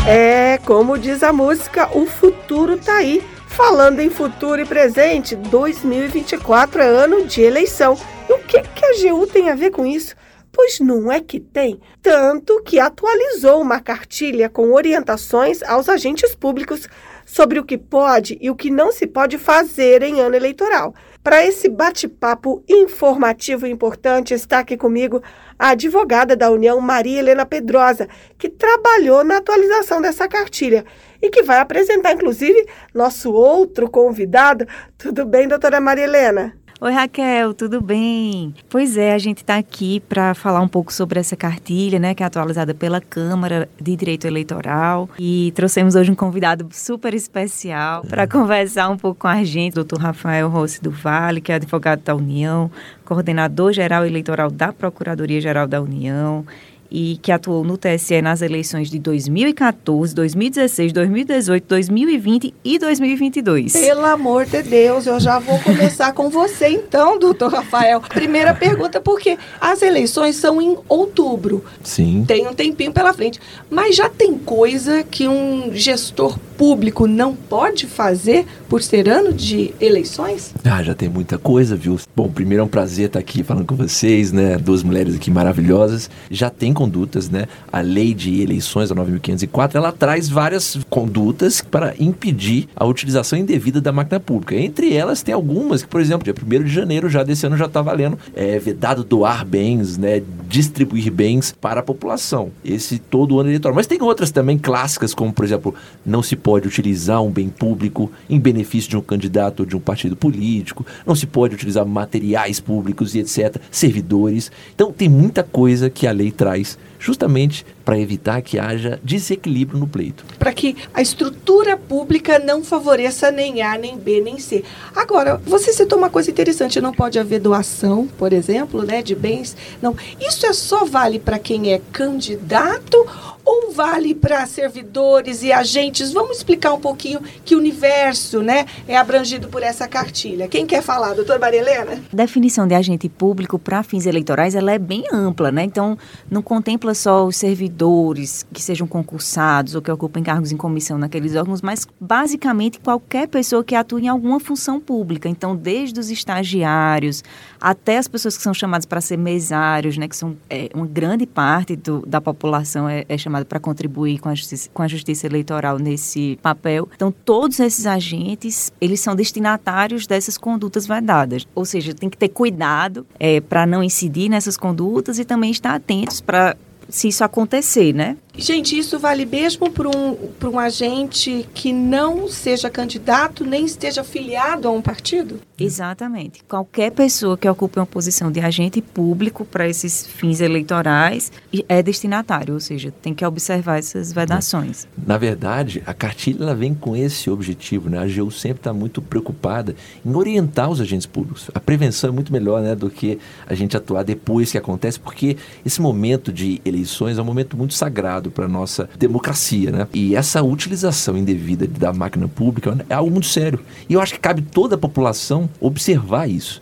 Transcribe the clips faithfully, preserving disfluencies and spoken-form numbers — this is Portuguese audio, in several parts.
É, como diz a música, o futuro tá aí. Falando em futuro e presente, dois mil e vinte e quatro é ano de eleição. E o que, que a A G U tem a ver com isso? Pois não é que tem, tanto que atualizou uma cartilha com orientações aos agentes públicos sobre o que pode e o que não se pode fazer em ano eleitoral. Para esse bate-papo informativo e importante, está aqui comigo a advogada da União, Maria Helena Pedrosa, que trabalhou na atualização dessa cartilha e que vai apresentar, inclusive, nosso outro convidado. Tudo bem, doutora Maria Helena? Oi, Raquel, tudo bem? Pois é, a gente está aqui para falar um pouco sobre essa cartilha, né, que é atualizada pela Câmara de Direito Eleitoral, e trouxemos hoje um convidado super especial para conversar um pouco com a gente, doutor Rafael Rossi do Vale, que é advogado da União, coordenador geral eleitoral da Procuradoria-Geral da União, e que atuou no T S E nas eleições de dois mil e quatorze, dois mil e dezesseis, dois mil e dezoito, dois mil e vinte e dois mil e vinte e dois. Pelo amor de Deus, eu já vou começar com você então, doutor Rafael. Primeira pergunta, porque as eleições são em outubro. Sim. Tem um tempinho pela frente. Mas já tem coisa que um gestor público não pode fazer por ser ano de eleições? Ah, já tem muita coisa, viu? Bom, primeiro é um prazer estar aqui falando com vocês, né? Duas mulheres aqui maravilhosas. Já tem condutas, né? A lei de eleições, a nove mil quinhentos e quatro, ela traz várias condutas para impedir a utilização indevida da máquina pública. Entre elas tem algumas que, por exemplo, dia primeiro de janeiro já desse ano já está valendo, é vedado doar bens, né? Distribuir bens para a população. Esse todo o ano eleitoral. Mas tem outras também clássicas, como, por exemplo, não se pode utilizar um bem público em benefício de um candidato ou de um partido político, não se pode utilizar materiais públicos e etcétera, servidores. Então, tem muita coisa que a lei traz justamente para evitar que haja desequilíbrio no pleito. Para que a estrutura pública não favoreça nem A, nem B, nem C. Agora, você citou uma coisa interessante, não pode haver doação, por exemplo, né, de bens. Não, isso é só vale para quem é candidato ou vale para servidores e agentes? Vamos explicar um pouquinho que universo, né, é abrangido por essa cartilha. Quem quer falar, doutora Maria Helena? A definição de agente público para fins eleitorais, ela é bem ampla, né? Então, não contempla só os servidores que sejam concursados ou que ocupem cargos em comissão naqueles órgãos, mas basicamente qualquer pessoa que atue em alguma função pública. Então, desde os estagiários até as pessoas que são chamadas para ser mesários, né, que são é, uma grande parte do, da população é, é chamada para contribuir com a, justiça, com a justiça eleitoral nesse papel. Então, todos esses agentes, eles são destinatários dessas condutas vedadas. Ou seja, tem que ter cuidado é, para não incidir nessas condutas e também estar atentos para se isso acontecer, né? Gente, isso vale mesmo para um, para um agente que não seja candidato, nem esteja afiliado a um partido? Exatamente. Qualquer pessoa que ocupe uma posição de agente público para esses fins eleitorais é destinatário, ou seja, tem que observar essas vedações. Na verdade, a cartilha ela vem com esse objetivo, né? A A G U sempre está muito preocupada em orientar os agentes públicos. A prevenção é muito melhor, né, do que a gente atuar depois que acontece, porque esse momento de eleições é um momento muito sagrado para a nossa democracia, né? E essa utilização indevida da máquina pública é algo muito sério. E eu acho que cabe toda a população observar isso.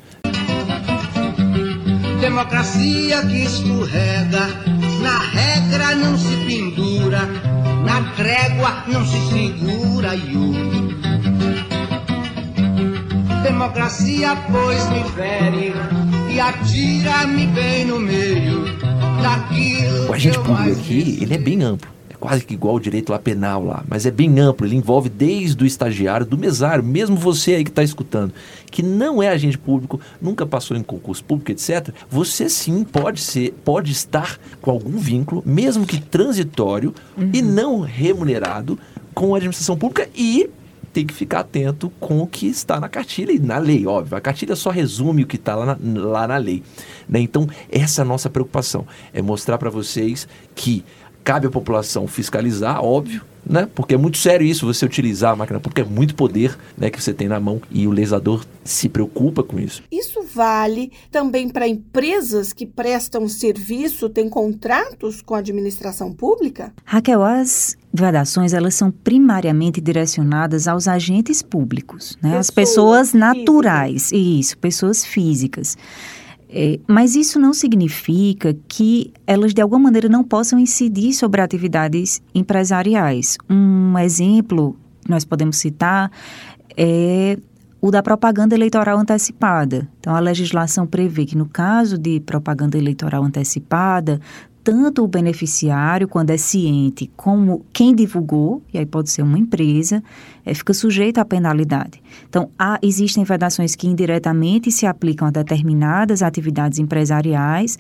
Democracia que escorrega, na regra não se pendura, na trégua não se segura, iu. Democracia, pois, me fere e atira-me bem no meio daquilo. O agente público aqui, ele é bem amplo. Quase que igual o direito lá penal lá, mas é bem amplo, ele envolve desde o estagiário, do mesário, mesmo você aí que está escutando, que não é agente público, nunca passou em concurso público, etcétera, você sim pode ser, pode estar com algum vínculo, mesmo que transitório, uhum, e não remunerado com a administração pública, e tem que ficar atento com o que está na cartilha e na lei, óbvio. A cartilha só resume o que está lá na, lá na lei, né? Então, essa é a nossa preocupação, é mostrar para vocês que cabe à população fiscalizar, óbvio, né? Porque é muito sério isso, você utilizar a máquina pública, é muito poder, né, que você tem na mão e o legislador se preocupa com isso. Isso vale também para empresas que prestam serviço, têm contratos com a administração pública? Raquel, as vedações, elas são primariamente direcionadas aos agentes públicos, né? Pessoas, as pessoas naturais, físicas. Isso, pessoas físicas. É, mas isso não significa que elas, de alguma maneira, não possam incidir sobre atividades empresariais. Um exemplo que nós podemos citar é o da propaganda eleitoral antecipada. Então, a legislação prevê que, no caso de propaganda eleitoral antecipada, tanto o beneficiário, quando é ciente, como quem divulgou, e aí pode ser uma empresa, é, fica sujeito à penalidade. Então, há, existem vedações que indiretamente se aplicam a determinadas atividades empresariais,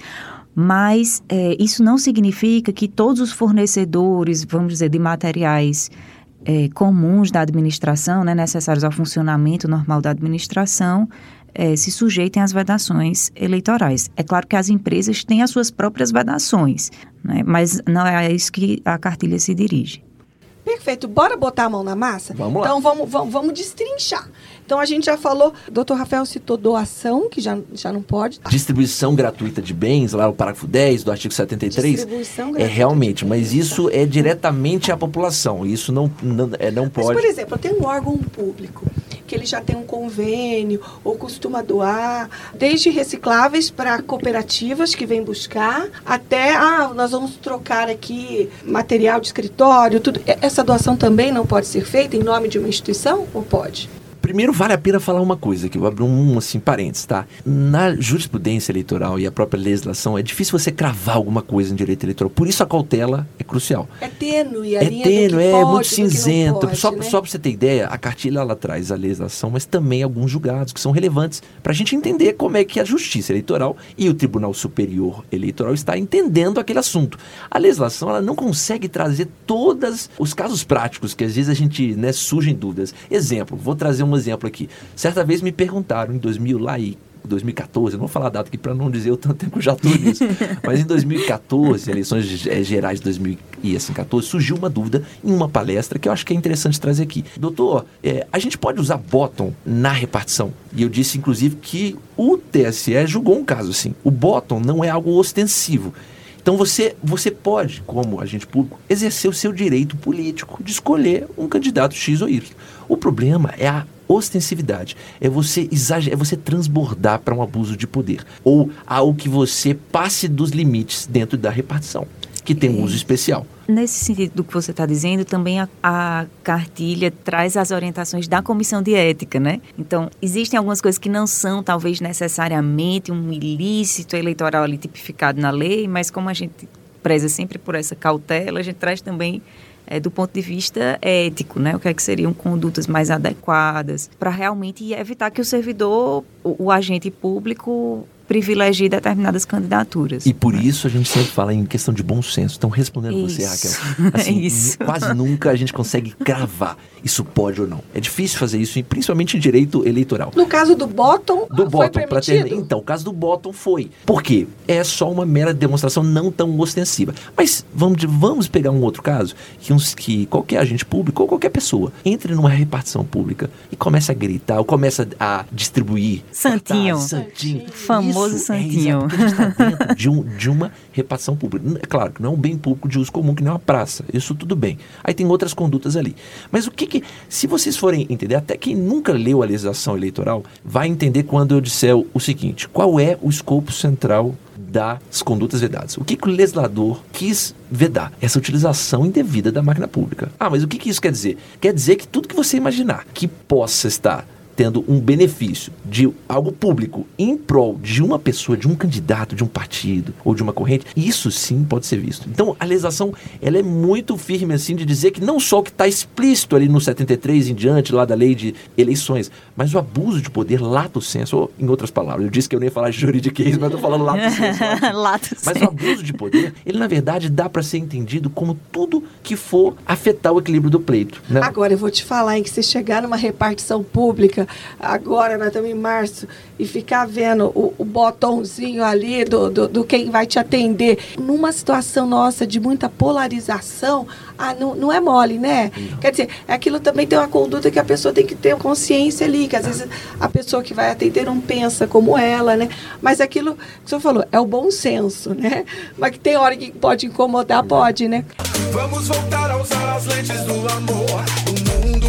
mas é, isso não significa que todos os fornecedores, vamos dizer, de materiais é, comuns da administração, né, necessários ao funcionamento normal da administração, É, se sujeitem às vedações eleitorais. É claro que as empresas têm as suas próprias vedações, né? Mas não é a isso que a cartilha se dirige. Perfeito. Bora botar a mão na massa? Vamos lá. Então, vamos, vamos, vamos destrinchar. Então, a gente já falou, doutor Rafael citou doação, que já, já não pode. Distribuição gratuita de bens, lá o parágrafo dez do artigo setenta e três. Distribuição É gratuita. realmente, mas isso é diretamente à população. Isso não, não, é, não pode... Mas, por exemplo, eu tenho um órgão público que ele já tem um convênio ou costuma doar, desde recicláveis para cooperativas que vêm buscar, até, ah, nós vamos trocar aqui material de escritório, tudo. Essa doação também não pode ser feita em nome de uma instituição ou pode? Primeiro, vale a pena falar uma coisa, que eu vou abrir um, assim, parênteses, tá? Na jurisprudência eleitoral e a própria legislação, é difícil você cravar alguma coisa em direito eleitoral. Por isso a cautela é crucial. É tênue a É linha tênue, do que é pode, muito do que não cinzento. pode, Só, né? só para você ter ideia, a cartilha ela traz a legislação, mas também alguns julgados que são relevantes para a gente entender como é que a Justiça Eleitoral e o Tribunal Superior Eleitoral está entendendo aquele assunto. A legislação ela não consegue trazer todos os casos práticos que às vezes a gente, né, surgem dúvidas. Exemplo, vou trazer um exemplo aqui. Certa vez me perguntaram em dois mil, lá e dois mil e catorze, eu não vou falar a data aqui para não dizer o tanto tempo que eu já estou nisso, mas em dois mil e catorze, eleições é, gerais de dois mil e catorze, surgiu uma dúvida em uma palestra que eu acho que é interessante trazer aqui. Doutor, é, a gente pode usar bottom na repartição? E eu disse, inclusive, que o T S E julgou um caso assim. O bottom não é algo ostensivo. Então você, você pode, como agente público, exercer o seu direito político de escolher um candidato X ou Y. O problema é a ostensividade, é você exagerar, é você transbordar para um abuso de poder, ou ao que você passe dos limites dentro da repartição, que tem um uso especial. Nesse sentido do que você está dizendo, também a, a cartilha traz as orientações da Comissão de Ética, né? Então, existem algumas coisas que não são, talvez, necessariamente um ilícito eleitoral ali tipificado na lei, mas como a gente preza sempre por essa cautela, a gente traz também É, do ponto de vista ético, né? O que é que seriam condutas mais adequadas para realmente evitar que o servidor, o, o agente público, privilegie determinadas candidaturas. E por isso a gente sempre fala em questão de bom senso. Então, respondendo Isso. você, Raquel, assim, Isso. quase nunca a gente consegue cravar isso pode ou não. É difícil fazer isso, principalmente em direito eleitoral. No caso do bottom, Do foi bottom, pra permitido? ter, então, o caso do bottom foi. Por quê? É só uma mera demonstração não tão ostensiva. Mas vamos, vamos pegar um outro caso, que, uns, que qualquer agente público ou qualquer pessoa entre numa repartição pública e começa a gritar, ou começa a distribuir Santinho. cartazes, santinho. Famoso Isso, santinho. É, exato, porque a gente está dentro de, um, de uma repartição pública. É claro que não é um bem público de uso comum, que nem uma praça. Isso tudo bem. Aí tem outras condutas ali. Mas o que que... Se vocês forem entender, até quem nunca leu a legislação eleitoral, vai entender quando eu disser o, o seguinte: qual é o escopo central das condutas vedadas? O que, que o legislador quis vedar? Essa utilização indevida da máquina pública. Ah, mas o que, que isso quer dizer? Quer dizer que tudo que você imaginar que possa estar tendo um benefício de algo público em prol de uma pessoa, de um candidato, de um partido ou de uma corrente, isso sim pode ser visto. Então, a legislação, ela é muito firme assim de dizer que não só o que está explícito ali no setenta e três em diante, lá da lei de eleições, mas o abuso de poder lato sensu, ou em outras palavras, eu disse que eu nem ia falar de juridiquês, mas eu tô falando lato sensu. Lato Mas sensu. o abuso de poder, ele na verdade dá para ser entendido como tudo que for afetar o equilíbrio do pleito, né? Agora, eu vou te falar em que você chegar numa repartição pública, agora nós estamos em março, e ficar vendo o, o botãozinho ali do, do, do quem vai te atender, numa situação nossa de muita polarização, ah, não, não é mole, né? Não. Quer dizer, aquilo também tem uma conduta que a pessoa tem que ter consciência ali, que às vezes a pessoa que vai atender não pensa como ela, né? Mas aquilo que o senhor falou, é o bom senso, né? Mas que tem hora que pode incomodar, pode, né? Vamos voltar a usar as lentes do amor. O mundo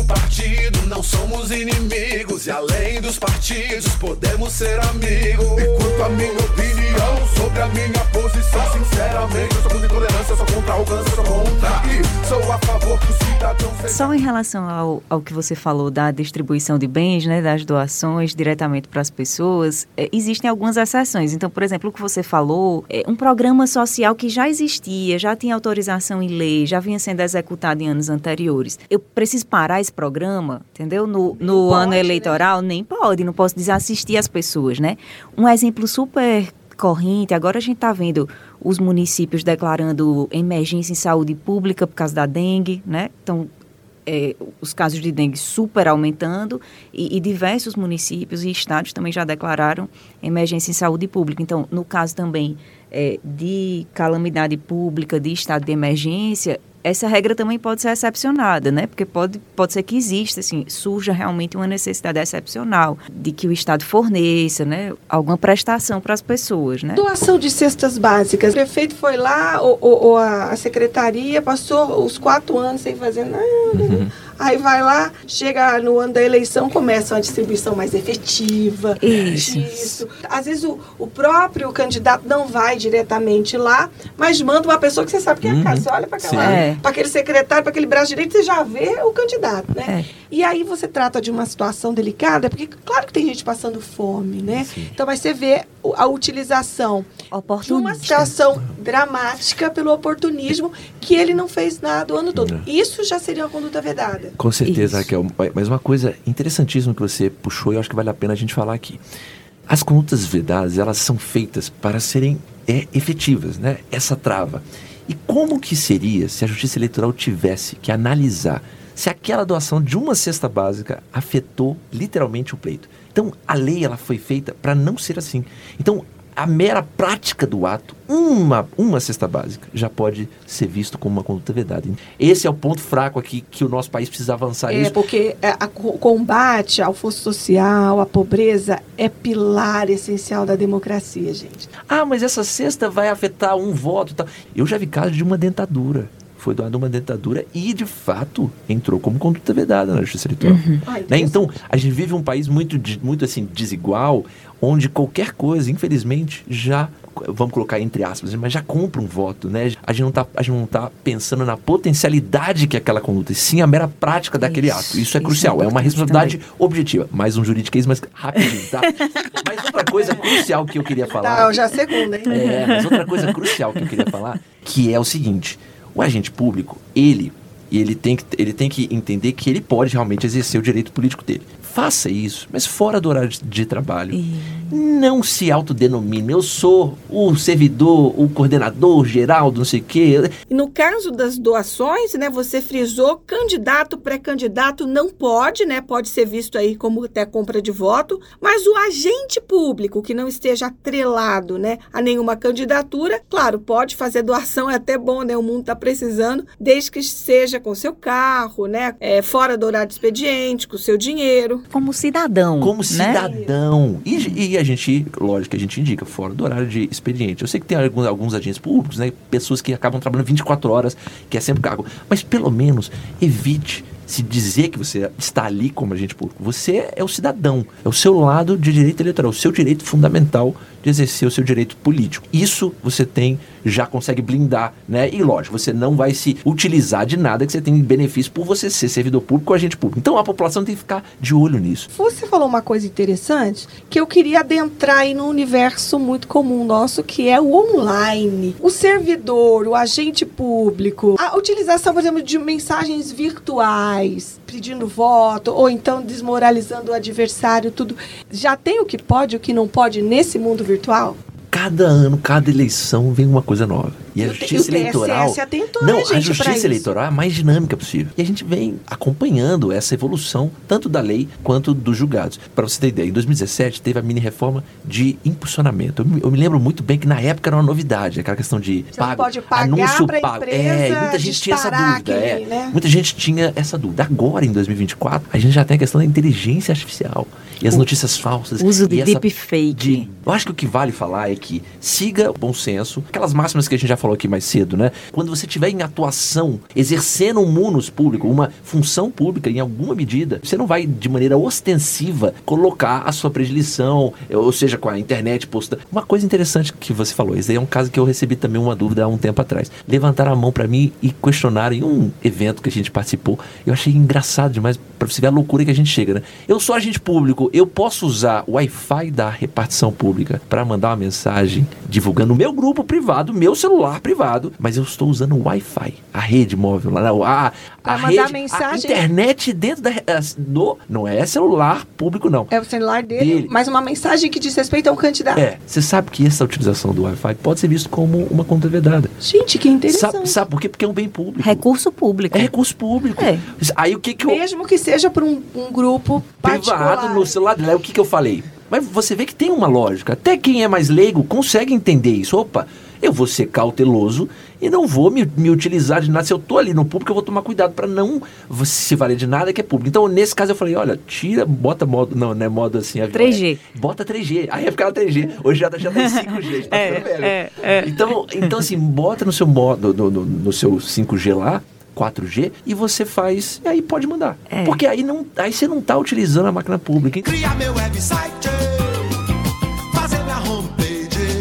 partido, não somos inimigos. E além dos partidos, podemos ser amigos. E quanto à minha opinião sobre a minha posição, sinceramente, eu sou contra intolerância, eu sou contra a arrogância, eu sou contra. E sou a favor que o cidadão seja... Só em relação ao, ao que você falou da distribuição de bens, né, das doações diretamente para as pessoas, é, existem algumas exceções. Então, por exemplo, o que você falou, é um programa social que já existia, já tinha autorização em lei, já vinha sendo executado em anos anteriores. Eu preciso parar esse programa, entendeu? No, no ano eleitoral, né? Nem pode, não posso desassistir as pessoas, né? Um exemplo super corrente, agora a gente está vendo os municípios declarando emergência em saúde pública por causa da dengue, né? Então, é, os casos de dengue super aumentando e, e diversos municípios e estados também já declararam emergência em saúde pública. Então, no caso também é, de calamidade pública, de estado de emergência, essa regra também pode ser excepcionada, né? Porque pode, pode ser que exista, assim, surja realmente uma necessidade excepcional de que o Estado forneça, né, alguma prestação para as pessoas, né? Doação de cestas básicas. O prefeito foi lá, ou, ou, ou a secretaria passou os quatro anos sem fazer nada. Uhum. Aí vai lá, chega no ano da eleição, começa uma distribuição mais efetiva. Isso. Disso. Às vezes o, o próprio candidato não vai diretamente lá, mas manda uma pessoa que você sabe que é a casa. Você olha para é. aquele secretário, para aquele braço direito, você já vê o candidato, né? É. E aí você trata de uma situação delicada, porque claro que tem gente passando fome, né? Sim. Então, mas você vê a utilização de uma situação dramática pelo oportunismo que ele não fez nada o ano todo. Não. Isso já seria uma conduta vedada. Com certeza, Isso. Raquel. Mas uma coisa interessantíssima que você puxou, e eu acho que vale a pena a gente falar aqui. As condutas vedadas, elas são feitas para serem é, efetivas, né? Essa trava. E como que seria se a Justiça Eleitoral tivesse que analisar se aquela doação de uma cesta básica afetou literalmente o pleito? Então, a lei ela foi feita para não ser assim. Então, a mera prática do ato, uma, uma cesta básica, já pode ser visto como uma conduta vedada. Esse é o ponto fraco aqui que o nosso país precisa avançar. É, isso. porque o combate ao fosso social, à pobreza, é pilar essencial da democracia, gente. Ah, mas essa cesta vai afetar um voto e tal. Eu já vi casos de uma dentadura. Foi doada uma dentadura e, de fato, entrou como conduta vedada na Justiça Eleitoral. Uhum. Ah, né? Então, a gente vive um país muito, muito assim, desigual, onde qualquer coisa, infelizmente, já, vamos colocar entre aspas, mas já compra um voto, né? A gente não tá, a gente não tá pensando na potencialidade que é aquela conduta, e sim a mera prática daquele isso, ato. Isso é isso crucial, é, é uma responsabilidade também. Objetiva. Mais um juridiquês, mas rapidinho, tá? Mas outra coisa crucial que eu queria falar... Tá, já segunda, hein? É, mas outra coisa crucial que eu queria falar, que é o seguinte... O agente público, ele, ele, tem que, ele tem que entender que ele pode realmente exercer o direito político dele. Faça isso, mas fora do horário de, de trabalho. E... Não se autodenomine. Eu sou o servidor, o coordenador geral do não sei o quê. E no caso das doações, né, você frisou, candidato, pré-candidato não pode, né? Pode ser visto aí como até compra de voto, mas o agente público que não esteja atrelado, né, a nenhuma candidatura, claro, pode fazer doação, é até bom, né? O mundo está precisando, desde que seja com seu carro, né? É, fora do horário de expediente, com seu dinheiro. Como cidadão. Como né? cidadão. E, e a gente, lógico que a gente indica, fora do horário de expediente. Eu sei que tem alguns, alguns agentes públicos, né? Pessoas que acabam trabalhando vinte e quatro horas, que é sempre cargo. Mas pelo menos evite se dizer que você está ali como agente público. Você é o cidadão, é o seu lado de direito eleitoral, o seu direito fundamental de exercer o seu direito político. Isso você tem, já consegue blindar, né? E lógico, você não vai se utilizar de nada que você tem benefício por você ser servidor público ou agente público. Então a população tem que ficar de olho nisso. Você falou uma coisa interessante que eu queria adentrar aí num universo muito comum nosso, que é o online. O servidor, o agente público, a utilização, por exemplo, de mensagens virtuais, pedindo voto, ou então desmoralizando o adversário, tudo. Já tem o que pode e o que não pode nesse mundo virtual? Cada ano, cada eleição vem uma coisa nova. E a Justiça Eleitoral... Atentou, não, né, gente, a Justiça Eleitoral é a mais dinâmica possível. E a gente vem acompanhando essa evolução, tanto da lei quanto dos julgados. Para você ter ideia, em dois mil e dezessete teve a mini-reforma de impulsionamento. Eu me, eu me lembro muito bem que na época era uma novidade, aquela questão de você pago, pode pagar anúncio pago. É, muita gente tinha essa dúvida. Aquele, é, né? Muita gente tinha essa dúvida. Agora, em dois mil e vinte e quatro, a gente já tem a questão da inteligência artificial. E as o notícias falsas. Uso de essa, deepfake. De, eu acho que o que vale falar é que siga o bom senso, aquelas máximas que a gente já falou falou aqui mais cedo, né? Quando você estiver em atuação, exercendo um munus público, uma função pública em alguma medida, você não vai de maneira ostensiva colocar a sua predileção, ou seja, com a internet posta. Uma coisa interessante que você falou, esse aí é um caso que eu recebi também uma dúvida há um tempo atrás. Levantaram a mão pra mim e questionaram em um evento que a gente participou. Eu achei engraçado demais, pra você ver a loucura que a gente chega, né? Eu sou agente público, eu posso usar o Wi-Fi da repartição pública pra mandar uma mensagem divulgando o meu grupo privado, meu celular privado, mas eu estou usando o Wi-Fi, a rede móvel, lá, a, a, rede, mensagem, a internet dentro da, do, não é celular público não. É o celular dele, dele. Mas uma mensagem que diz respeito a um candidato. É, você sabe que essa utilização do Wi-Fi pode ser visto como uma conta vedada. Gente, que interessante. Sabe, sabe por quê? Porque é um bem público. Recurso público. É recurso público. É. Aí o que que eu... Mesmo que seja para um, um grupo particular. Privado no celular dela, o que que eu falei? Mas você vê que tem uma lógica. Até quem é mais leigo consegue entender isso. Opa, eu vou ser cauteloso e não vou me, me utilizar de nada. Se eu tô ali no público, eu vou tomar cuidado para não se valer de nada que é público. Então, nesse caso, eu falei, olha, tira, bota modo, não, não é modo assim... Avião, três G. É, bota três G. Aí ia ficar três G. Hoje já, já tá cinco G, já tá É, ficando velho. é, é. Então, então, assim, bota no seu modo, no, no, no seu cinco G lá, quatro G, e você faz, e aí pode mandar. É. Porque aí, não, aí você não tá utilizando a máquina pública. Criar meu website, fazer minha homepage.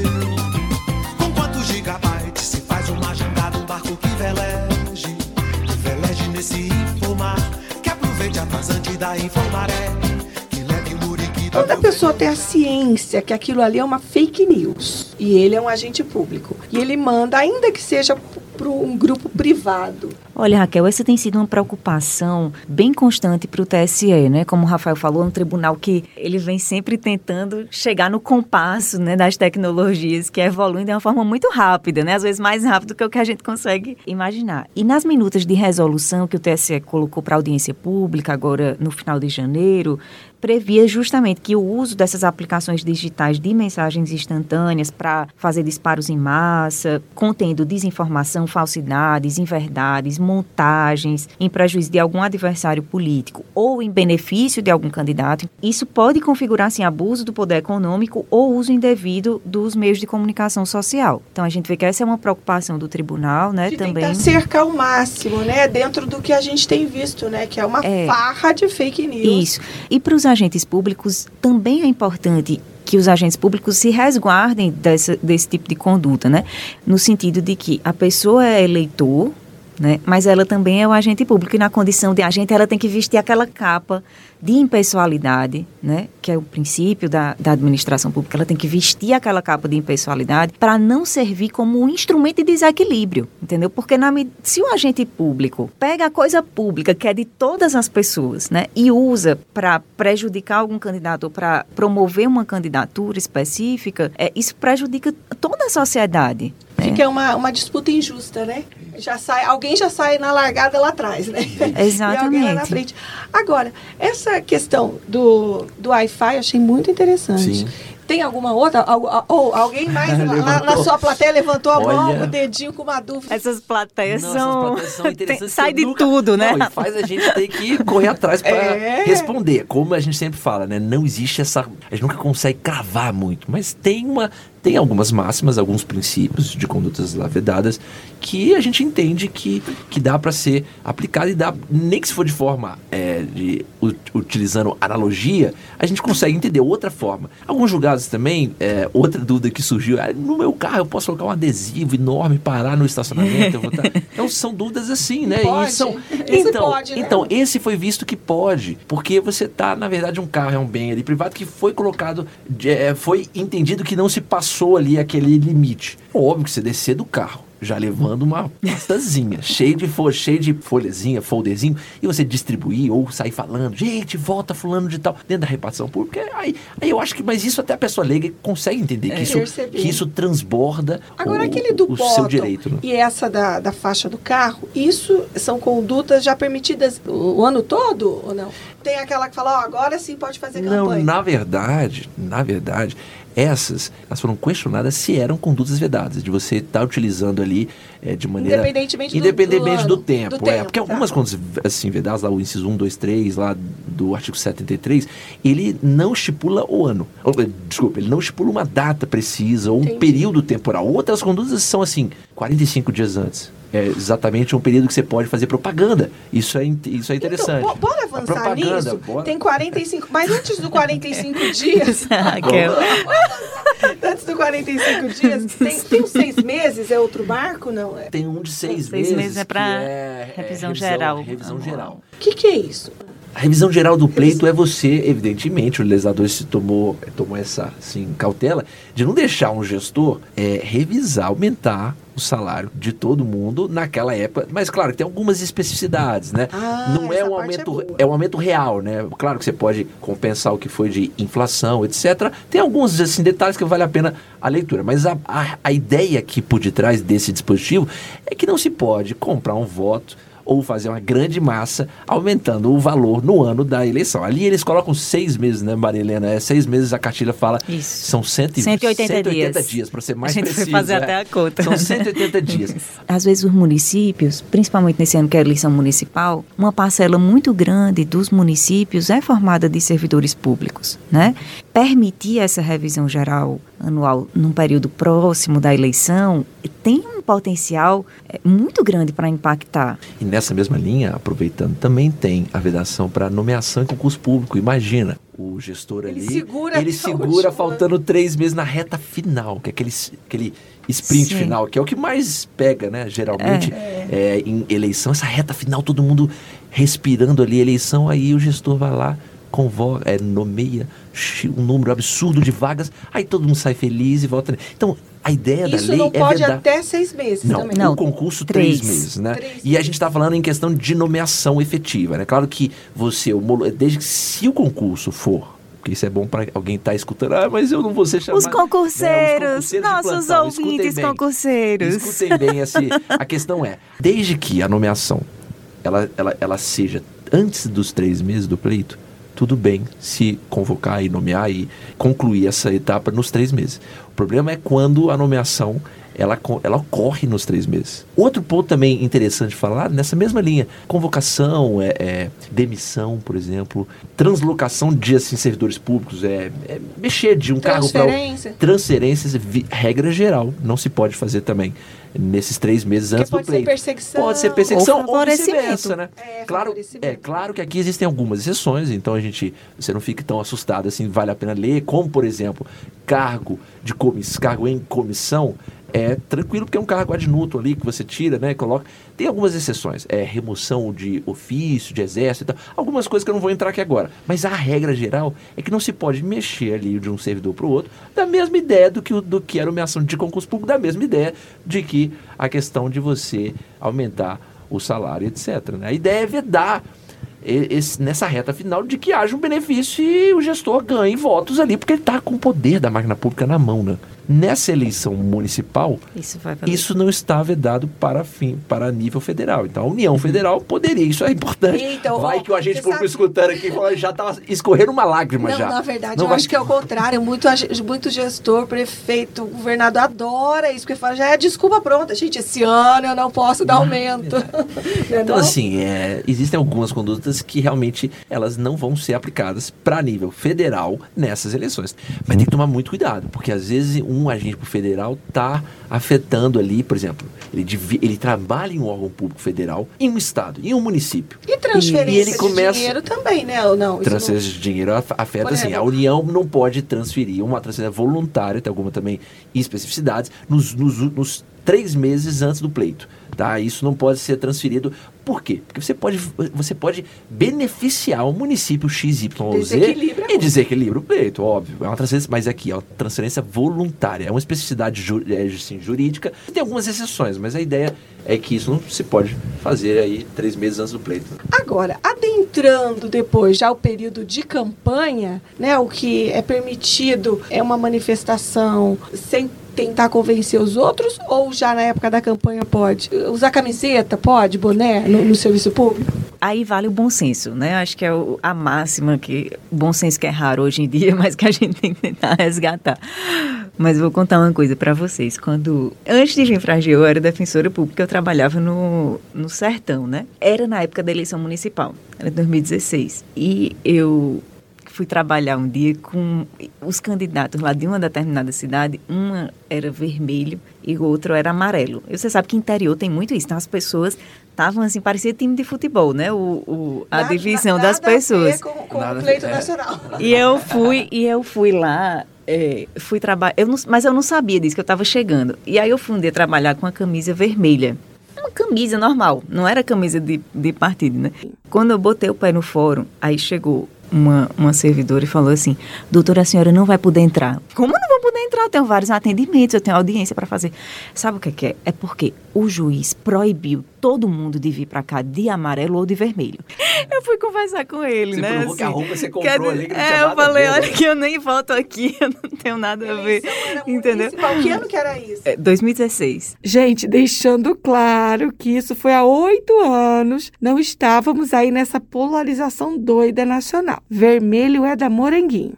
Com quantos gigabytes se faz uma jangada, um barco que veleje, que veleje nesse infomar, que aproveite a vazante da Infomaré, que leve muriqui. Quando a pessoa tem a ciência que aquilo ali é uma fake news, e ele é um agente público, e ele manda, ainda que seja para um grupo privado. Olha, Raquel, essa tem sido uma preocupação bem constante para o T S E, né? Como o Rafael falou, é um tribunal que ele vem sempre tentando chegar no compasso, né, das tecnologias, que evoluem de uma forma muito rápida, né? Às vezes mais rápido do que o que a gente consegue imaginar. E nas minutas de resolução que o T S E colocou para audiência pública, agora no final de janeiro, previa justamente que o uso dessas aplicações digitais de mensagens instantâneas para fazer disparos em massa, contendo desinformação, falsidades, inverdades, montagens, em prejuízo de algum adversário político ou em benefício de algum candidato, isso pode configurar, assim, abuso do poder econômico ou uso indevido dos meios de comunicação social. Então, a gente vê que essa é uma preocupação do tribunal, né, De também. tentar cercar o máximo, né, dentro do que a gente tem visto, né, que é uma É. farra de fake news. Isso. E para os agentes públicos também é importante que os agentes públicos se resguardem dessa, desse tipo de conduta, né? No sentido de que a pessoa é eleitor, né? Mas ela também é o agente público e na condição de agente ela tem que vestir aquela capa de impessoalidade, né? Que é o princípio da, da administração pública. Ela tem que vestir aquela capa de impessoalidade para não servir como um instrumento de desequilíbrio, entendeu? Porque na, se o agente público pega a coisa pública, que é de todas as pessoas, né? E usa para prejudicar algum candidato ou para promover uma candidatura específica, é, isso prejudica toda a sociedade. Fica é. uma, uma disputa injusta, né? Já sai, alguém já sai na largada lá atrás, né? Exatamente. E alguém lá na frente. Agora, essa questão do, do Wi-Fi eu achei muito interessante. Sim. Tem alguma outra? Ou alguém mais na, na sua plateia levantou a mão, Olha... o dedinho com uma dúvida? Essas plateias Não, são... essas plateias são interessantes. Sai de nunca... tudo, né? Não, e faz a gente ter que correr atrás para é. responder. Como a gente sempre fala, né? Não existe essa... A gente nunca consegue cravar muito, mas tem uma... Tem algumas máximas, alguns princípios de condutas lá vedadas que a gente entende que, que dá para ser aplicado e dá, nem que se for de forma, é, de, utilizando analogia, a gente consegue entender outra forma. Alguns julgados também, é, outra dúvida que surgiu, é, no meu carro eu posso colocar um adesivo enorme, parar no estacionamento, eu vou tá... Então são dúvidas assim, né? Pode. E são... Esse então, pode, né? então, esse foi visto que pode, porque você tá, na verdade, um carro é um bem ali privado que foi colocado, é, foi entendido que não se passou ali aquele limite. Óbvio que você descer do carro já levando uma pastazinha cheia de folha, cheia de folhazinha, folderzinho, e você distribuir ou sair falando, gente, volta fulano de tal, dentro da repartição pública, aí, aí eu acho que, mas isso até a pessoa leiga consegue entender, que, é, isso, que isso transborda Agora, o, aquele do o bottom seu direito. Né? E essa da, da faixa do carro, isso são condutas já permitidas o, o ano todo ou não? tem aquela que fala, ó, agora sim pode fazer Não, campanha. na verdade, na verdade, essas, elas foram questionadas se eram condutas vedadas, de você estar utilizando ali é, de maneira... Independentemente do, Independentemente do, do, tempo, do é, tempo, porque tá. algumas condutas assim, vedadas, lá o inciso um, dois, três, lá do artigo setenta e três, ele não estipula o ano, ou, desculpa, ele não estipula uma data precisa ou um Entendi. período temporal. Outras condutas são assim, quarenta e cinco dias antes. É exatamente um período que você pode fazer propaganda. Isso é, in- isso é interessante. Então, bo- bora A avançar propaganda, nisso? bora. Tem quarenta e cinco, mas antes do quarenta e cinco dias, Raquel. antes do quarenta e cinco dias, tem, tem uns seis meses, é outro barco, não? É. Tem um de seis, Seis meses, meses é que pra é, é revisão geral. Revisão Anual. geral. O que, que é isso? A revisão geral do pleito é você, evidentemente, o legislador se tomou, tomou essa assim, cautela de não deixar um gestor é, revisar, aumentar o salário de todo mundo naquela época. Mas claro que tem algumas especificidades, né? Ah, não é essa um parte é aumento, boa. é um aumento real, né? Claro que você pode compensar o que foi de inflação, etcétera. Tem alguns assim, detalhes que vale a pena a leitura. Mas a, a, a ideia aqui por detrás desse dispositivo é que não se pode comprar um voto ou fazer uma grande massa aumentando o valor no ano da eleição. Ali eles colocam seis meses, né, Maria Helena? É seis meses, a cartilha fala. Isso. São cento e, cento e oitenta cento e oitenta dias. dias, para ser mais A gente preciso. foi fazer é. até a conta. São cento e oitenta dias. Às vezes os municípios, principalmente nesse ano que é a eleição municipal, uma parcela muito grande dos municípios é formada de servidores públicos, né? Permitir essa revisão geral anual num período próximo da eleição tem um potencial é, muito grande para impactar. E nessa mesma linha, aproveitando, também tem a vedação para nomeação em concurso público. Imagina, o gestor Ele ali, segura ele a segura última- faltando três meses na reta final, que é aquele, aquele sprint Sim. final, que é o que mais pega, né? Geralmente, é, em eleição, essa reta final, todo mundo respirando ali, eleição, aí o gestor vai lá, convoca, é, nomeia chi- um número absurdo de vagas, aí todo mundo sai feliz e volta. Então, a ideia Isso da lei não é pode vedar. até seis meses Não, também. Não, o concurso três, três. meses, né? Três E a gente está falando em questão de nomeação efetiva, né? Claro que você, homolo- desde que se o concurso for, porque isso é bom para alguém estar escutando, ah, mas eu não vou ser chamado. Os concurseiros, Não, os concurseiros de nossos plantão, escutem ouvintes bem. concurseiros. Escutem bem, esse, a questão é, desde que a nomeação ela, ela, ela seja antes dos três meses do pleito, tudo bem se convocar e nomear e concluir essa etapa nos três meses. O problema é quando a nomeação ela, co- ela ocorre nos três meses. Outro ponto também interessante de falar, nessa mesma linha, convocação, é, é, demissão, por exemplo, translocação de assim, servidores públicos, é, é mexer de um cargo para Transferência. transferências, vi- regra geral, não se pode fazer também nesses três meses Porque antes pode do ser pleito. perseguição. Pode ser perseguição Ou ou, favorecimento. vice-versa, né? É, claro, favorecimento. é claro que aqui existem algumas exceções, então a gente, você não fique tão assustado assim, vale a pena ler, como por exemplo, cargo de comiss, cargo em comissão, é tranquilo porque é um cargo adjunto ali que você tira, né, coloca. Tem algumas exceções, é remoção de ofício, de exército e tal, algumas coisas que eu não vou entrar aqui agora, mas a regra geral é que não se pode mexer ali de um servidor para o outro da mesma ideia do que, o- do que a nomeação de concurso público, da mesma ideia de que a questão de você aumentar o salário, etcétera, né? A ideia é vedar e- esse- nessa reta final de que haja um benefício e o gestor ganhe votos ali, porque ele está com o poder da máquina pública na mão, né? Nessa eleição municipal, Isso vai valer. isso não está vedado para fim, para nível federal. Então, a União Federal poderia, isso é importante. Então, Vai ó, que o agente você público sabe- escutando aqui fala, já estava escorrendo uma lágrima Não, já. na verdade, Não eu vai- acho que é o contrário. Muito, ag- muito gestor, prefeito, governador adora isso, porque fala, já é desculpa pronta. Gente, esse ano eu não posso dar aumento. Não é Então, não? assim, é, existem algumas condutas que realmente elas não vão ser aplicadas para nível federal nessas eleições. Mas tem que tomar muito cuidado, porque às vezes um agente federal está afetando ali, por exemplo, ele, devi- ele trabalha em um órgão público federal, em um estado, em um município. E transferência E ele começa- de dinheiro também, né? Ou não? Isso Transferência de dinheiro af- afeta Por assim, a exemplo- União não pode transferir uma transferência voluntária, tem alguma também especificidades, nos, nos, nos três meses antes do pleito. Tá? Isso não pode ser transferido. Por quê? Porque você pode, você pode beneficiar o município X Y ou Z Desequilibra e muito. desequilibra o pleito, óbvio. É uma transferência, mas aqui é uma transferência voluntária, é uma especificidade ju, é, assim, jurídica. Tem algumas exceções, mas a ideia é que isso não se pode fazer aí três meses antes do pleito. Agora, adentrando depois já o período de campanha, né, o que é permitido é uma manifestação sem tentar convencer os outros, ou já na época da campanha pode? Usar camiseta, pode? Boné no, no serviço público? Aí vale o bom senso, né? Acho que é o, a máxima que o bom senso que é raro hoje em dia, mas que a gente tem que tentar resgatar. Mas vou contar uma coisa para vocês. Quando, antes de vir para a AGU, eu era defensora pública, eu trabalhava no, no Sertão, né? Era na época da eleição municipal, era dois mil e dezesseis. E eu fui trabalhar um dia com os candidatos lá de uma determinada cidade. Uma era vermelho e o outro era amarelo. E você sabe que interior tem muito isso. Então as pessoas estavam assim, parecia time de futebol, né? O, o, a nada, divisão nada das pessoas. A ver com, com Nada, o pleito é. nacional. E eu fui, e eu fui lá, é, fui trabalhar, eu não, mas eu não sabia disso, que eu estava chegando. E aí eu fui um dia trabalhar com a camisa vermelha. Uma camisa normal, não era camisa de, de partido, né? Quando eu botei o pé no fórum, aí chegou uma, uma servidora e falou assim: doutora, a senhora não vai poder entrar. Como eu não vou poder entrar? Eu tenho vários atendimentos, eu tenho audiência para fazer. Sabe o que é que é? É porque o juiz proibiu todo mundo de vir para cá de amarelo ou de vermelho. Eu fui conversar com ele, Você né? provou assim, que a roupa você comprou que, ali, que não é, tinha eu nada a falei, ver, olha né? que eu nem volto aqui, eu não tenho nada a ver. Entendeu? Que ano que era isso? É, dois mil e dezesseis. Gente, deixando claro que isso foi há oito anos, não estávamos aí nessa polarização doida nacional. Vermelho é da Moranguinho.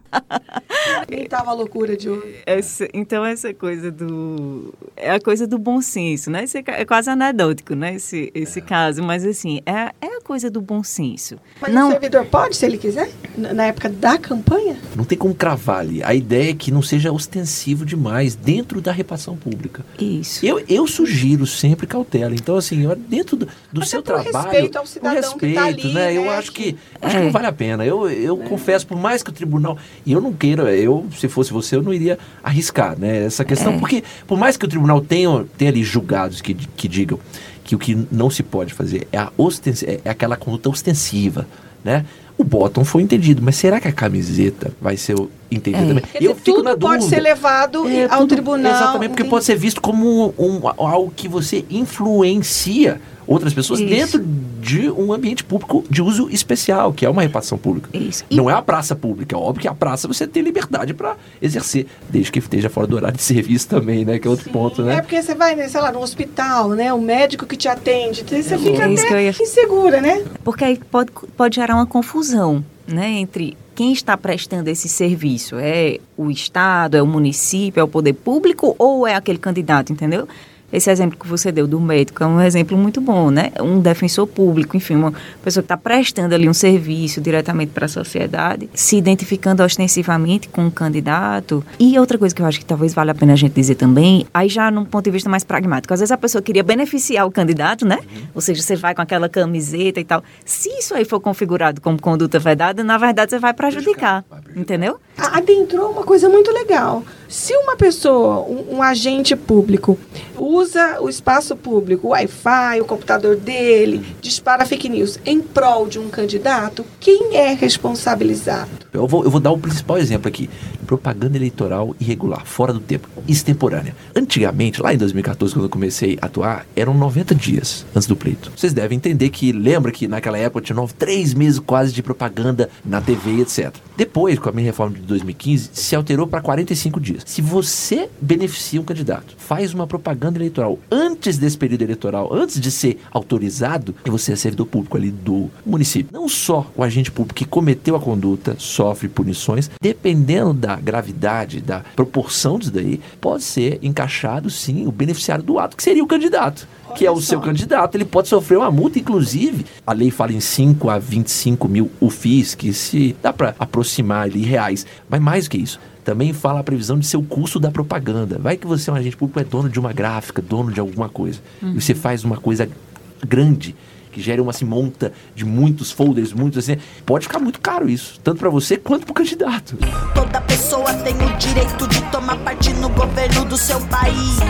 Nem tava a loucura de hoje. Essa, então, essa coisa do... É a coisa do bom senso, né? Esse é quase anedótico, né? Esse, esse caso. Mas, assim, é, é a coisa do bom senso. Mas não, o servidor pode, se ele quiser? Na na época da campanha? Não tem como cravar ali. A ideia é que não seja ostensivo demais dentro da repartição pública. Isso. Eu, eu sugiro sempre cautela. Então, assim, eu- dentro do, do Mas seu é por trabalho... respeito ao por cidadão que tá respeito, ali, né? né, Eu acho que- que, acho É. que não vale a pena. Eu, eu confesso, por mais que o tribunal... E eu não queira, eu, se fosse você, eu não iria arriscar, né? Essa questão, É. porque por mais que o tribunal tenha, tenha ali julgados que, que digam que o que não se pode fazer é, a osten- é é aquela conduta ostensiva, né? O bottom foi entendido, mas será que a camiseta vai ser o- entendida É. também? Quer dizer, tudo pode ser levado É, ao tudo- tribunal. Exatamente, porque entendi. pode ser visto como um, um- algo que você influencia outras pessoas Isso. dentro de um ambiente público de uso especial, que é uma repartição pública. Isso. E- Não é a praça pública, é óbvio que a praça você tem liberdade para exercer, desde que esteja fora do horário de serviço também, né? Que é outro Sim, ponto, né? É porque você vai, né, sei lá, no hospital, né? O médico que te atende, você fica É isso que eu até ia- insegura, né? Porque aí pode, pode gerar uma confusão, né, entre quem está prestando esse serviço. É o Estado, é o município, é o poder público ou é aquele candidato, entendeu? Esse exemplo que você deu do médico é um exemplo muito bom, né? Um defensor público, enfim, uma pessoa que está prestando ali um serviço diretamente para a sociedade, se identificando ostensivamente com um candidato. E outra coisa que eu acho que talvez valha a pena a gente dizer também, aí já num ponto de vista mais pragmático, às vezes a pessoa queria beneficiar o candidato, né? Uhum. Ou seja, você vai com aquela camiseta e tal. Se isso aí for configurado como conduta vedada, na verdade você vai prejudicar, Vai prejudicar. entendeu? Adentrou uma coisa muito legal. Se uma pessoa, um, um agente público, usa o espaço público, o Wi-Fi, o computador dele, dispara fake news em prol de um candidato, quem é responsabilizado? Eu vou, eu vou dar o principal exemplo aqui. Propaganda eleitoral irregular, fora do tempo, extemporânea. Antigamente, lá em dois mil e quatorze, quando eu comecei a atuar, eram noventa dias antes do pleito. Vocês devem entender que, lembra que naquela época tinha nove, três meses quase de propaganda na T V, etcétera. Depois, com a minha reforma de dois mil e quinze, se alterou para quarenta e cinco dias. Se você beneficia um candidato, faz uma propaganda eleitoral antes desse período eleitoral, antes de ser autorizado, você é servidor público ali do município. Não só o agente público que cometeu a conduta sofre punições, dependendo da gravidade, da proporção disso daí, pode ser encaixado, sim, o beneficiário do ato, que seria o candidato. Que é o Olha seu só. candidato, ele pode sofrer uma multa, inclusive, a lei fala em cinco a vinte e cinco mil U F Is, que se dá para aproximar ali reais, mas mais do que isso, também fala a previsão de ser o custo da propaganda. Vai que você é um agente público, é dono de uma gráfica, dono de alguma coisa, Uhum. e você faz uma coisa grande, que gera uma assim, monta de muitos folders, muitos assim, pode ficar muito caro isso, tanto para você quanto para o candidato. Toda pessoa tem o direito de tomar parte no governo do seu país.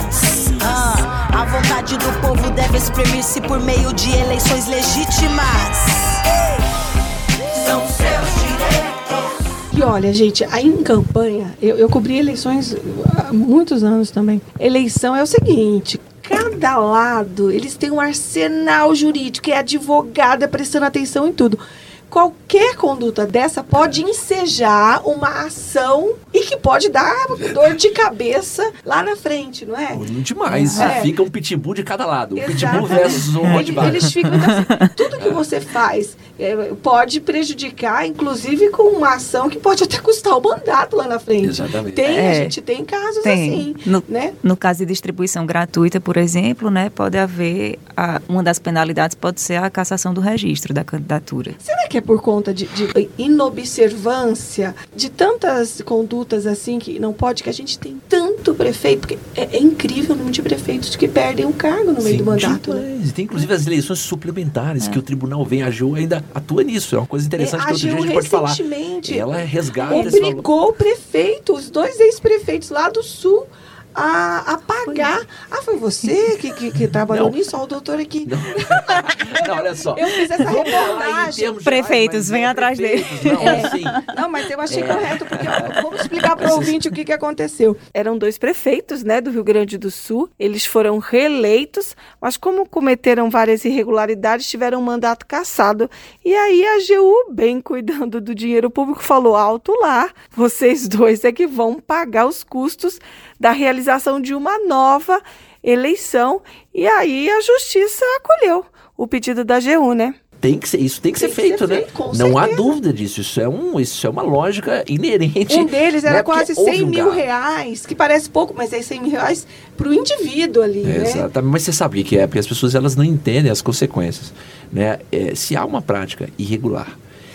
Ah, a vontade do povo deve exprimir-se por meio de eleições legítimas. São seus direitos. E olha, gente, aí em campanha, eu, eu cobri eleições há muitos anos também. Eleição é o seguinte: cada lado, eles têm um arsenal jurídico, é advogada prestando atenção em tudo. qualquer conduta dessa pode ensejar uma ação e que pode dar dor de cabeça lá na frente, não é? Demais. É. Fica um pitbull de cada lado. O Exatamente. pitbull versus o Eles, Rottweiler. eles ficam então, assim, tudo que você faz é, pode prejudicar, inclusive com uma ação que pode até custar o mandato lá na frente. Exatamente. Tem, É. a gente tem casos Tem. assim, No, né? no caso de distribuição gratuita, por exemplo, né, pode haver, a, uma das penalidades pode ser a cassação do registro da candidatura. Será que é por conta de, de inobservância, de tantas condutas assim que não pode, que a gente tem tanto prefeito, porque é, é incrível o número de prefeitos que perdem o cargo no meio Sim, do mandato. Né? demais. Tem inclusive as eleições suplementares que o tribunal vem, a AGU ainda atua nisso. É uma coisa interessante É, que outro dia a AGU gente pode falar. recentemente Ela resgata esse valor. obrigou o prefeito, os dois ex-prefeitos lá do Sul, a, a pagar. Ah, foi você que, que, que trabalhou Não. nisso? Ó, o doutor aqui. Não. Não, olha só. Eu fiz essa Vamos falar em reportagem. termos Prefeitos, gerais, mas vem não atrás prefeitos, dele. Não, É. assim, Não, mas eu achei É. correto, porque vamos explicar para o ouvinte o que, que aconteceu. Eram dois prefeitos, né, do Rio Grande do Sul. Eles foram reeleitos, mas como cometeram várias irregularidades, tiveram um mandato cassado. E aí a AGU, bem cuidando do dinheiro público, falou alto lá, vocês dois é que vão pagar os custos da realização de uma nova eleição. E aí a justiça acolheu o pedido da AGU, né? tem que ser, isso tem que Tem ser que feito, ser né? feito, com Não há certeza. dúvida disso. Isso é, um, isso é uma lógica inerente. Um deles era né? Porque quase houve cem um mil gasto. reais, que parece pouco, mas é cem mil reais para o indivíduo ali, né? Exatamente, mas você sabe o que é? Porque as pessoas elas não entendem as consequências, né? É, se há uma prática irregular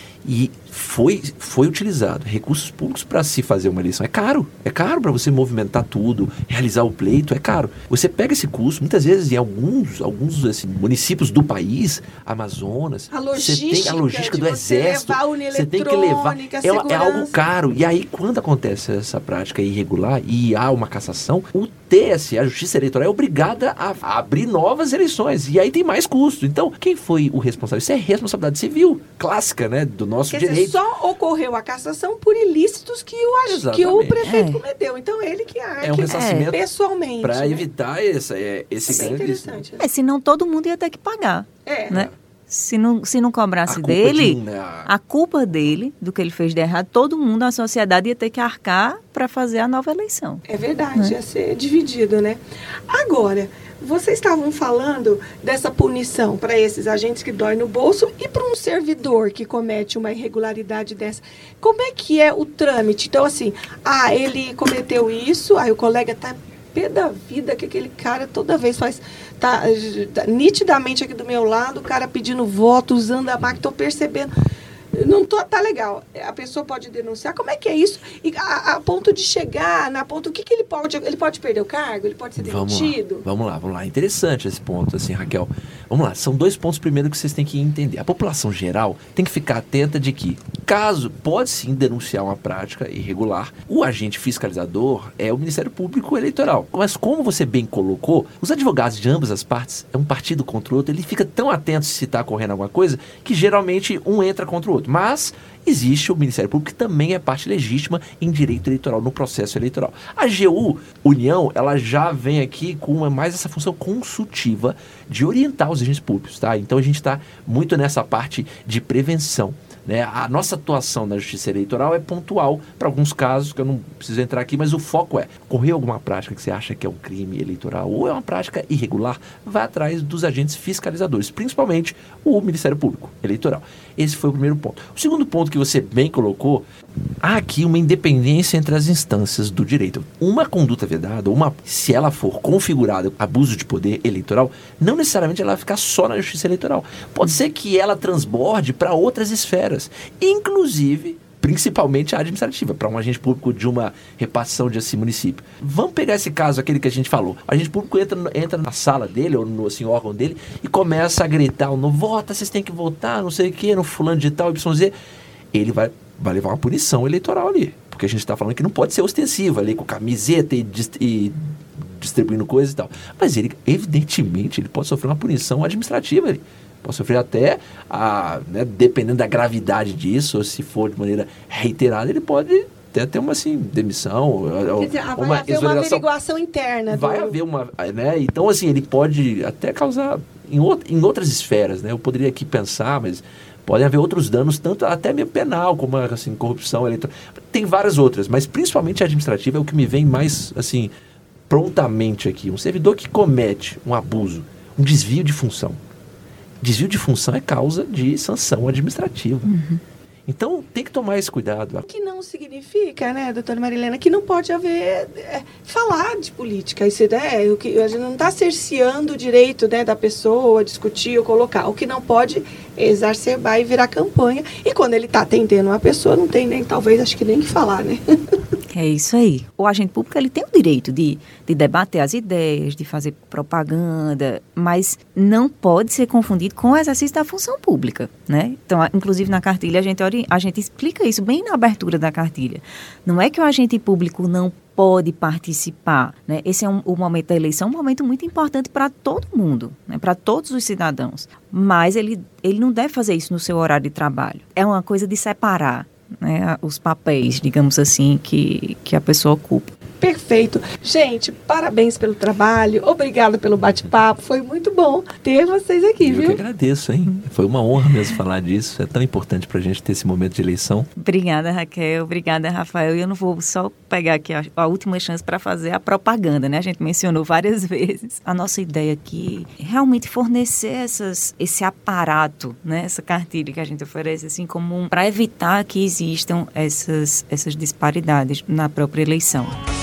e foi, foi utilizado recursos públicos para se fazer uma eleição, é caro, é caro para você movimentar tudo, realizar o pleito, é caro. Você pega esse custo, muitas vezes em alguns, alguns assim, municípios do país, Amazonas, A você tem logística a logística de do você exército, levar a urna você tem que levar, eletrônica, é, é algo segurança. caro. E aí quando acontece essa prática irregular e há uma cassação, o T S E, a Justiça Eleitoral, é obrigada a, a abrir novas eleições. E aí tem mais custo. Então, quem foi o responsável? Isso é responsabilidade civil, clássica, né? Do nosso Quer direito. dizer, só ocorreu a cassação por ilícitos que o, ag- que o Exatamente. prefeito É. cometeu. Então, ele que arque É um ressarcimento pessoalmente. Para né? evitar esse, é, esse Isso é grande... interessante. né? É, senão todo mundo ia ter que pagar, É. né? Se não, se não A cobrasse culpa dele, de um, né, a- a culpa dele, do que ele fez de errado, todo mundo, a sociedade ia ter que arcar para fazer a nova eleição. É verdade, ia ser dividido, né? Agora, vocês estavam falando dessa punição para esses agentes que dói no bolso e para um servidor que comete uma irregularidade dessa. Como é que é o trâmite? Então, assim, ah, ele cometeu isso, aí o colega tá pé da vida que aquele cara toda vez faz, tá, tá nitidamente aqui do meu lado, o cara pedindo voto, usando a máquina, tô percebendo. Não tô, tá legal. A pessoa pode denunciar. Como é que é isso? E a, a ponto de chegar, na ponto, o que, que ele pode. Ele pode perder o cargo? Ele pode ser Vamos demitido? lá, vamos lá, vamos lá. Interessante esse ponto, assim, Raquel. Vamos lá, são dois pontos primeiro que vocês têm que entender. A população geral tem que ficar atenta de que, caso pode sim denunciar uma prática irregular, o agente fiscalizador é o Ministério Público Eleitoral. Mas como você bem colocou, os advogados de ambas as partes, é um partido contra o outro, ele fica tão atento se está correndo alguma coisa, que geralmente um entra contra o outro. Mas existe o Ministério Público que também é parte legítima em direito eleitoral, no processo eleitoral. A A G U, União, ela já vem aqui com uma, mais essa função consultiva de orientar os agentes públicos, tá? Então a gente está muito nessa parte de prevenção. Né? A nossa atuação na Justiça Eleitoral é pontual para alguns casos, que eu não preciso entrar aqui, mas o foco é, ocorreu alguma prática que você acha que é um crime eleitoral ou é uma prática irregular, vai atrás dos agentes fiscalizadores, principalmente o Ministério Público Eleitoral. Esse foi o primeiro ponto. O segundo ponto que você bem colocou, há aqui uma independência entre as instâncias do direito. Uma conduta vedada, uma, se ela for configurada abuso de poder eleitoral, não necessariamente ela vai ficar só na Justiça Eleitoral. Pode ser que ela transborde para outras esferas, inclusive, principalmente a administrativa, para um agente público de uma repartição de esse município. Vamos pegar esse caso, aquele que a gente falou. O agente público entra, entra na sala dele, ou no assim, órgão dele, e começa a gritar, não vota, vocês têm que votar, não sei o quê, no fulano de tal, Y Z. Ele vai, vai levar uma punição eleitoral ali, porque a gente está falando que não pode ser ostensiva, ali com camiseta e, dist- e distribuindo coisas e tal. Mas ele, evidentemente, ele pode sofrer uma punição administrativa ali. Pode sofrer até, a, né, dependendo da gravidade disso, ou se for de maneira reiterada, ele pode até ter uma assim, demissão, ou, Quer dizer, ah, vai uma haver uma exoneração. averiguação interna. Vai do... haver uma, né? Então, assim, ele pode até causar em, out- em outras esferas, né? Eu poderia aqui pensar, mas Podem haver outros danos, tanto até mesmo penal, como assim, corrupção eleitoral. Tem várias outras, mas principalmente a administrativa é o que me vem mais assim, prontamente aqui. Um servidor que comete um abuso, um desvio de função. Desvio de função é causa de sanção administrativa. Uhum. Então, tem que tomar esse cuidado. O que não significa, né, doutora Marilena, que não pode haver, é, falar de política. Isso, né, o que, a gente não está cerceando o direito, né, da pessoa discutir ou colocar. O que não pode é exacerbar e virar campanha. E quando ele está atendendo uma pessoa, não tem nem, talvez, acho que nem que falar, né? É isso aí. O agente público, ele tem o direito de, de debater as ideias, de fazer propaganda, mas não pode ser confundido com o exercício da função pública, né? Então, inclusive na cartilha, a gente, a gente explica isso bem na abertura da cartilha. Não é que o agente público não pode participar, né? Esse é um, o momento da eleição, um momento muito importante para todo mundo, né? Para todos os cidadãos. Mas ele, ele não deve fazer isso no seu horário de trabalho. É uma coisa de separar, né, os papéis, digamos assim, que, que a pessoa ocupa. Perfeito. Gente, parabéns pelo trabalho, obrigada pelo bate-papo, foi muito bom ter vocês aqui, Eu viu? Eu que agradeço, hein? Foi uma honra mesmo falar disso, é tão importante pra gente ter esse momento de eleição. Obrigada, Raquel, obrigada, Rafael. E eu não vou só pegar aqui a, a última chance para fazer a propaganda, né? A gente mencionou várias vezes. A nossa ideia aqui é realmente fornecer essas, esse aparato, né? Essa cartilha que a gente oferece, assim, como um, para evitar que existam essas, essas disparidades na própria eleição.